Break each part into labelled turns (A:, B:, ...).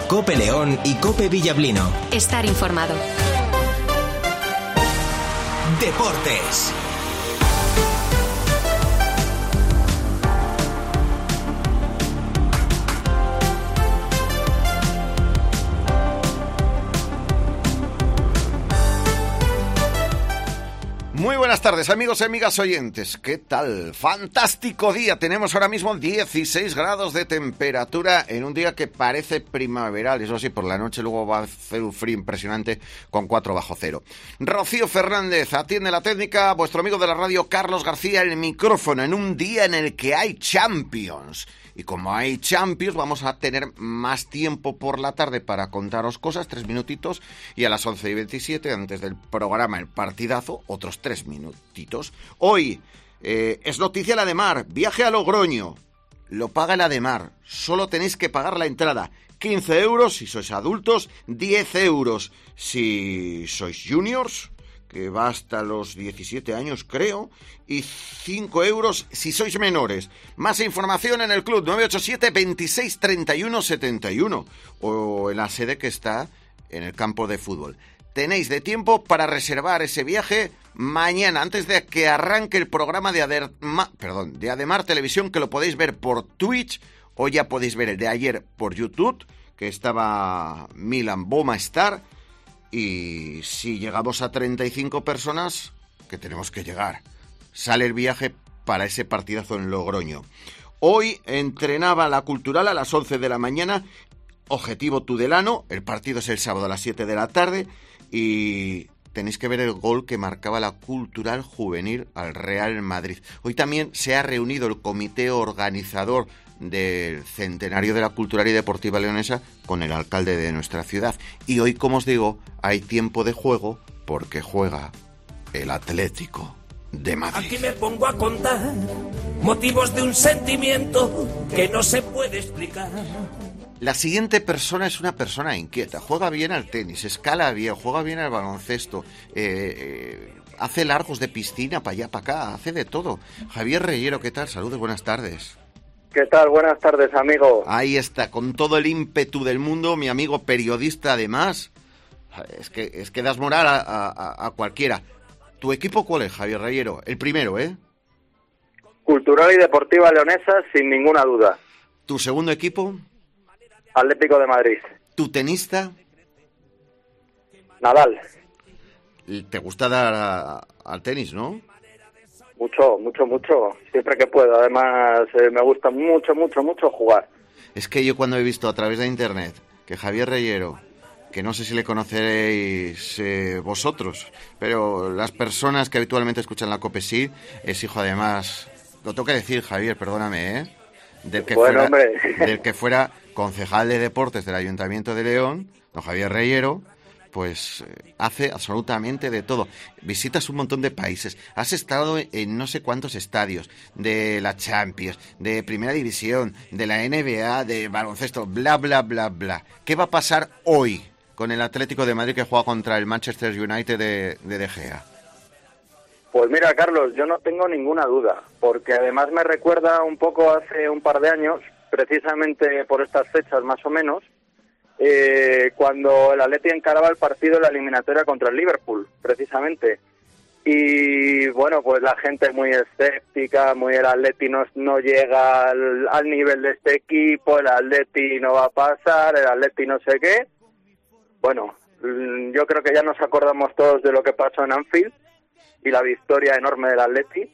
A: COPE León y COPE Villablino.
B: Estar informado.
A: Deportes.
C: Muy buenas tardes, amigos y amigas oyentes. ¿Qué tal? Fantástico día. Tenemos ahora mismo 16 grados de temperatura en un día que parece primaveral. Eso sí, por la noche luego va a hacer un frío impresionante con 4 bajo cero. Rocío Fernández atiende la técnica. Vuestro amigo de la radio, Carlos García, el micrófono, en un día en el que hay Champions. Y como hay Champions, vamos a tener más tiempo por la tarde para contaros cosas, 3 minutitos, y a las 11:27, antes del programa El Partidazo, otros 3 minutitos. Hoy es noticia la de Mar, viaje a Logroño, lo paga la de Mar, solo tenéis que pagar la entrada, 15 euros si sois adultos, 10 euros si sois juniors, que va hasta los 17 años, creo, y 5 euros si sois menores. Más información en el club 987 26 31 71 o en la sede que está en el campo de fútbol. Tenéis de tiempo para reservar ese viaje mañana, antes de que arranque el programa de Ademar Televisión, que lo podéis ver por Twitch, o ya podéis ver el de ayer por YouTube, que estaba Milan Boma Star. Y si llegamos a 35 personas, que tenemos que llegar, sale el viaje para ese partidazo en Logroño. Hoy entrenaba la Cultural a las 11 de la mañana, Objetivo Tudelano, el partido es el sábado a las 7 de la tarde, y tenéis que ver el gol que marcaba la Cultural juvenil al Real Madrid. Hoy también se ha reunido el comité organizador del centenario de la Cultural y Deportiva Leonesa con el alcalde de nuestra ciudad. Y hoy, como os digo, hay tiempo de juego porque juega el Atlético de Madrid.
D: Aquí me pongo a contar motivos de un sentimiento que no se puede explicar.
C: La siguiente persona es una persona inquieta, juega bien al tenis, escala bien, juega bien al baloncesto, hace largos de piscina para allá, para acá, hace de todo. Javier Reyero, ¿qué tal? Saludos, buenas tardes.
E: ¿Qué tal? Buenas tardes, amigo.
C: Ahí está, con todo el ímpetu del mundo, mi amigo periodista además. Es que das moral a cualquiera. ¿Tu equipo cuál es, Javier Reyero? El primero, ¿eh?
E: Cultural y Deportiva Leonesa, sin ninguna duda.
C: ¿Tu segundo equipo?
E: Atlético de Madrid.
C: ¿Tu tenista?
E: Nadal.
C: ¿Te gusta dar al tenis, no?
E: Mucho, mucho, mucho. Siempre que puedo. Además, me gusta mucho, mucho, mucho jugar.
C: Es que yo cuando he visto a través de internet que Javier Reyero, que no sé si le conoceréis vosotros, pero las personas que habitualmente escuchan la COPE sí, es hijo además, lo tengo que decir, Javier, perdóname, del que fuera concejal de deportes del Ayuntamiento de León, don Javier Reyero, pues hace absolutamente de todo. Visitas un montón de países. Has estado en no sé cuántos estadios de la Champions, de Primera División, de la NBA, de baloncesto, bla, bla, bla, bla. ¿Qué va a pasar hoy con el Atlético de Madrid que juega contra el Manchester United de Gea?
E: Pues mira, Carlos, yo no tengo ninguna duda, porque además me recuerda un poco hace un par de años, precisamente por estas fechas más o menos, cuando el Atleti encaraba el partido de la eliminatoria contra el Liverpool, precisamente. Y bueno, pues la gente muy escéptica, el Atleti no llega al nivel de este equipo, el Atleti no va a pasar, el Atleti no sé qué. Bueno, yo creo que ya nos acordamos todos de lo que pasó en Anfield y la victoria enorme del Atleti.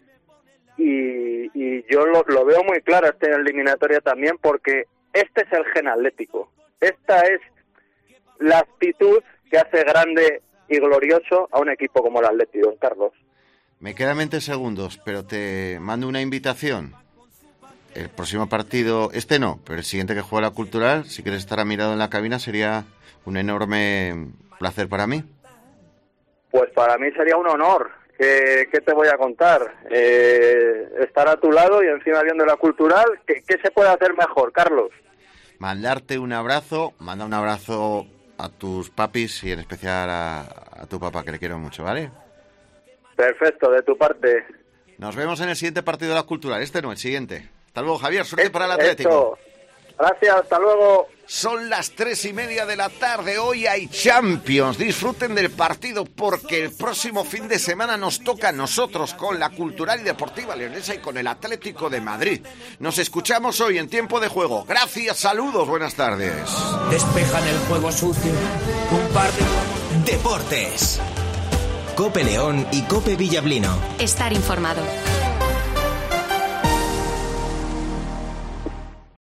E: Y yo lo veo muy claro esta eliminatoria también, porque este es el gen atlético. Esta es la actitud que hace grande y glorioso a un equipo como el Atleti, don Carlos.
C: Me quedan 20 segundos, pero te mando una invitación. El próximo partido, este no, pero el siguiente que juega la Cultural, si quieres estar a mi lado en la cabina, sería un enorme placer para mí.
E: Pues para mí sería un honor. ¿Qué te voy a contar? Estar a tu lado y encima viendo la Cultural. ¿Qué se puede hacer mejor, Carlos?
C: Mandarte un abrazo, manda un abrazo a tus papis y en especial a tu papá, que le quiero mucho, ¿vale?
E: Perfecto, de tu parte.
C: Nos vemos en el siguiente partido de la Cultural, este no, el siguiente. Hasta luego, Javier, suerte para el Atlético.
E: Gracias, hasta luego.
C: Son las 3:30 de la tarde, hoy hay Champions. Disfruten del partido porque el próximo fin de semana nos toca a nosotros con la Cultural y Deportiva Leonesa y con el Atlético de Madrid. Nos escuchamos hoy en Tiempo de Juego. Gracias, saludos, buenas tardes.
D: Despejan el juego sucio. Un par de...
A: Deportes. Cope León y Cope Villablino.
B: Estar informado.